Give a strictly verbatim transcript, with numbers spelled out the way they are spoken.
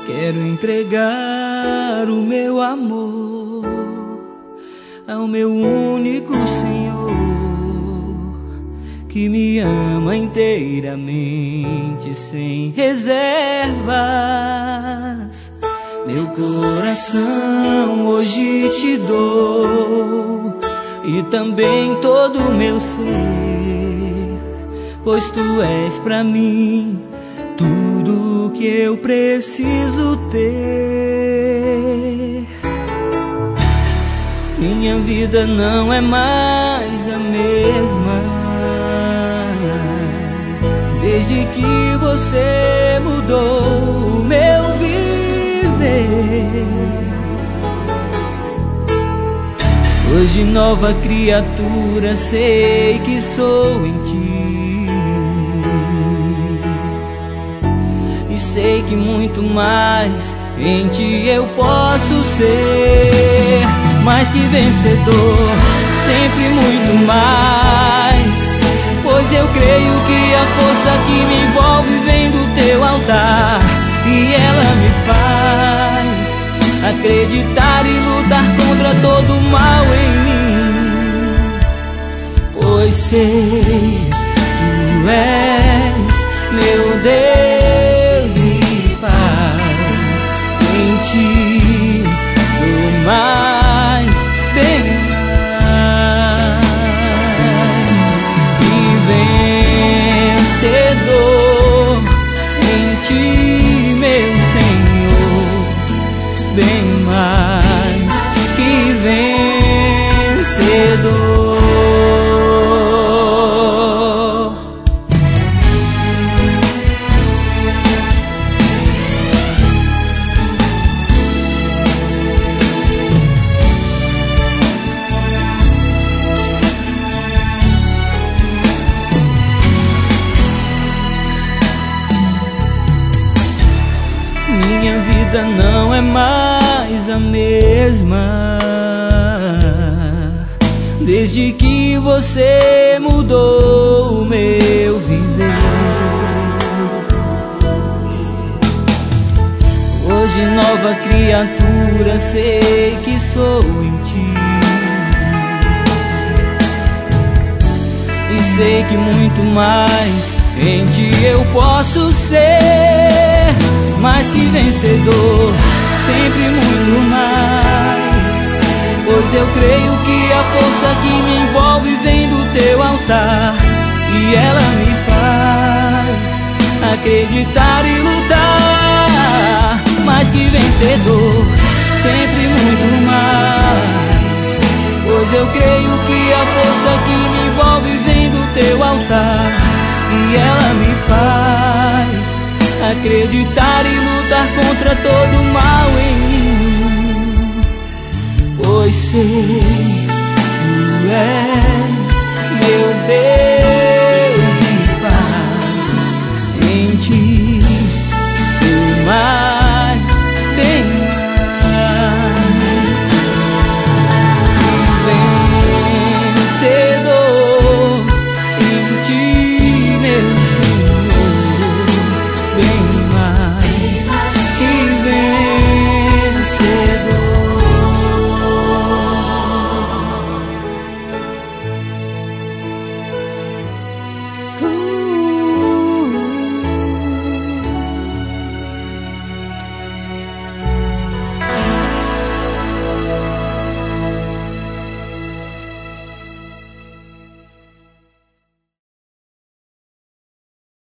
Quero entregar o meu amor ao meu único Senhor, que me ama inteiramente, sem reservas. Meu coração hoje te dou, e também todo o meu ser, pois tu és pra mim tudo que eu preciso ter. Minha vida não é mais a mesma desde que você mudou o meu viver. Hoje nova criatura sei que sou em ti, e sei que muito mais em ti eu posso ser. Mais que vencedor, sempre muito mais, pois eu creio que a força que me envolve vem do teu altar, e ela me faz acreditar e lutar contra todo o mal em mim, pois sei tu és meu Deus e Pai. Em ti sou mais, bem mais que vencedor. Em ti, meu Senhor, bem mais que vencedor. Minha vida não é mais a mesma desde que você mudou o meu viver. Hoje nova criatura sei que sou em ti, e sei que muito mais em ti eu posso ser. Mais que vencedor, sempre muito mais, pois eu creio que a força que me envolve vem do teu altar, e ela me faz acreditar e lutar. Mais que vencedor, sempre muito mais, pois eu creio que a força que me envolve vem do teu altar, e ela me faz acreditar e lutar contra todo o mal em mim, pois sei tu és meu Deus e Pai. Em ti